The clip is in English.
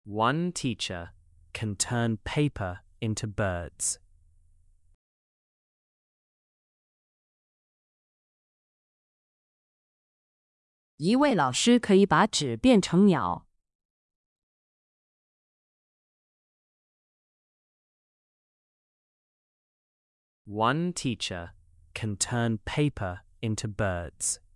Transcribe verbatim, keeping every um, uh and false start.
One teacher can turn paper into birds. 一位老师可以把纸变成鸟。 One teacher can turn paper into birds.